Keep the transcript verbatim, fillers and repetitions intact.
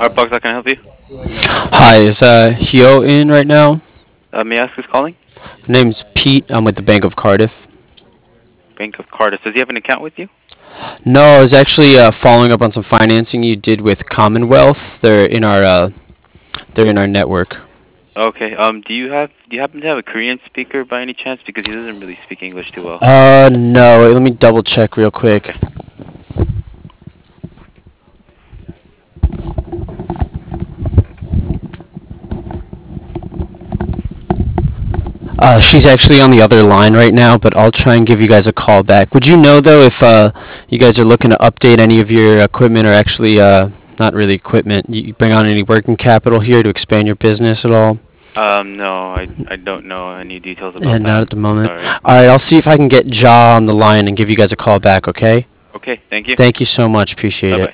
Artbox, how can I help you? Hi, is uh, Hio in right now? Uh, may I ask who's calling? My name's Pete. I'm with the Bank of Cardiff. Bank of Cardiff. Does he have an account with you? No, I was actually uh, following up on some financing you did with Commonwealth. They're in our uh, they're in our network. Okay. Um, do you have do you happen to have a Korean speaker by any chance? Because he doesn't really speak English too well. Uh, no. Wait, let me double check real quick. Okay. Uh, she's actually on the other line right now, but I'll try and give you guys a call back. Would you know though if uh, you guys are looking to update any of your equipment, or actually uh, not really equipment? You bring on any working capital here to expand your business at all? Um, no, I I don't know any details about And not that. at the moment. Sorry. All right, I'll see if I can get Ja on the line and give you guys a call back. Okay. Okay. Thank you. Thank you so much. Appreciate Bye it. bye.